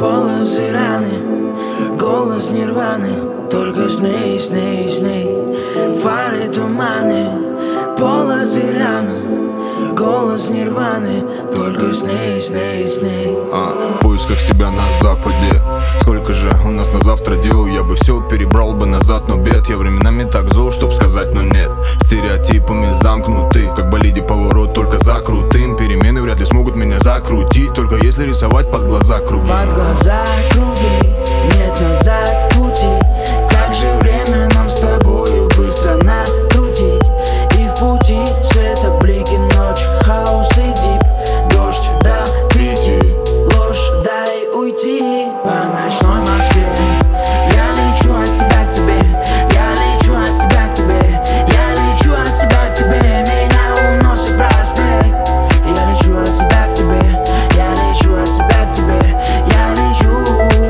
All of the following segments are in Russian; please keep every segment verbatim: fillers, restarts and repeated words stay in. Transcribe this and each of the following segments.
полосы раны, голос нирваны, только сны, сны, сны, фары, туманы, полосы раны, голос нирваны, только сны, сны, сны. А, в поисках себя на западе. Сколько же у нас на завтра дел? Я бы все перебрал бы назад, но бед. Я временами так зол, чтоб сказать, но нет. Стереотипами замкнуты, как болиде поворот, только за крутым. Перемены вряд ли смогут меня закрутить, только если рисовать под глаза круги. Под глаза круги, нет назад пути. Как же время нам с тобою быстро накрутить. И в пути света блики, ночь, хаос и дип. Дождь до пяти, ложь, дай уйти. По ночной Москве я лечу от себя к тебе, я лечу от себя к тебе, я лечу от себя к тебе. Меня уносит проспект. Я лечу от себя к тебе, я лечу от себя к тебе, я лечу.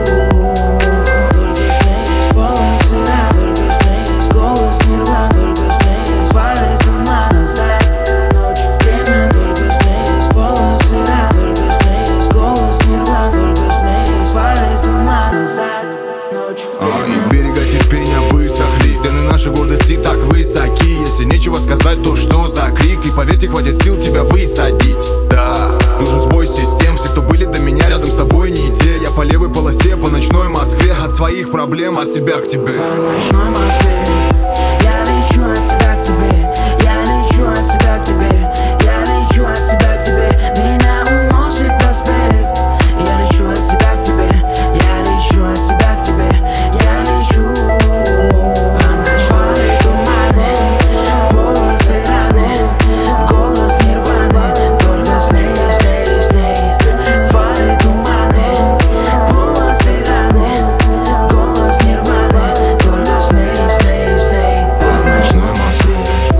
Только снег, полосы ран, только снег, голос нирван, только снег, фары, туман, назад, ночь, время, только снег, полосы ран, только снег, голос нирван, только снег, фары, туман, назад, ночь, А, время. и берега терпения высохли, стены нашей гордости так высоки. Если нечего сказать, то что за крик? И поверьте, хватит сил тебя высадить. Да, нужен сбой систем. Все, кто были до меня, рядом с тобой не те. Я по левой полосе, по ночной Москве. От своих проблем, от себя к тебе. По ночной Москве я лечу от себя к тебе, я лечу от себя к тебе, я лечу от себя к тебе. Меня уносит проспект. Я лечу от себя к тебе, я лечу от себя к тебе, я лечу. По ночной туманы, полосы раны, голос нирваны, только сны, сны, сны, фары, туманы, полосы раны, голос нирваны, только сны, сны, сны. По ночной Москве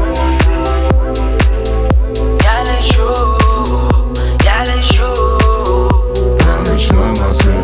я лечу, я лечу. По ночной Москве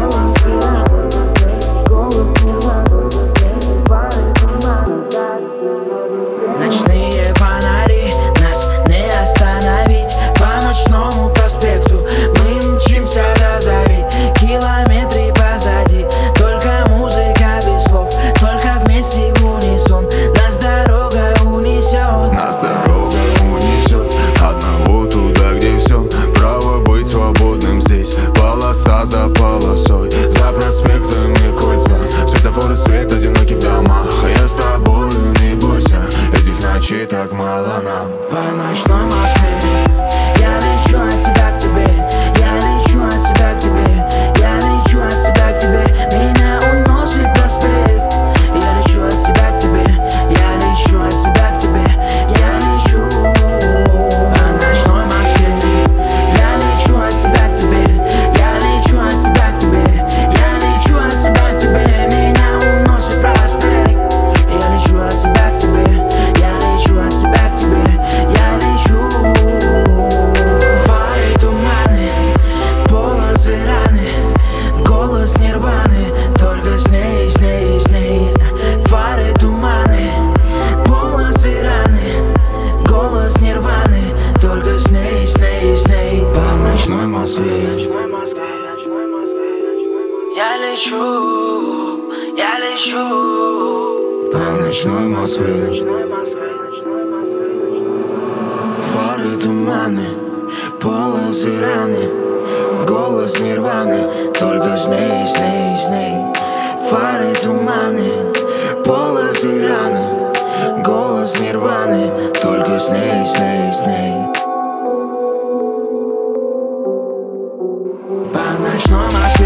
ночные фонари, нас не остановить. По ночному проспекту мы мчимся до зари. Километры позади, только музыка без слов, только вместе в унисон. Нас дорога унесет. Нас дорога унесет одного туда, где все. Право быть свободным здесь. Полоса за полосой, за проспектами кольца. Светофоры, свет, одинокий в домах. А я с тобою, не бойся, этих ночей так мало нам. По ночной Москве я лечу от себя к тебе, я лечу от себя к тебе, я лечу от себя к тебе. Меня уносит проспект. Я лечу от себя к тебе, я лечу от себя к тебе, я лечу. По ночной Москве я лечу от себя к тебе, я лечу от себя к тебе, я лечу от себя к тебе. Меня уносит проспект. Я лечу от себя к тебе, я лечу от себя к тебе, я лечу. Фары, туманы, полосы раны, голос нирваны, только сны, сны, сны. Фары, туманы, полосы раны, голос нирваны, только сны, сны, сны. По ночной Москве я лечу, я лечу. По ночной Москве фары, туманы, полосы раны, голос нирваны, только сны, сны, сны. Фары, туманы, полосы раны, голос нирваны, только сны, сны, сны. По ночной Москве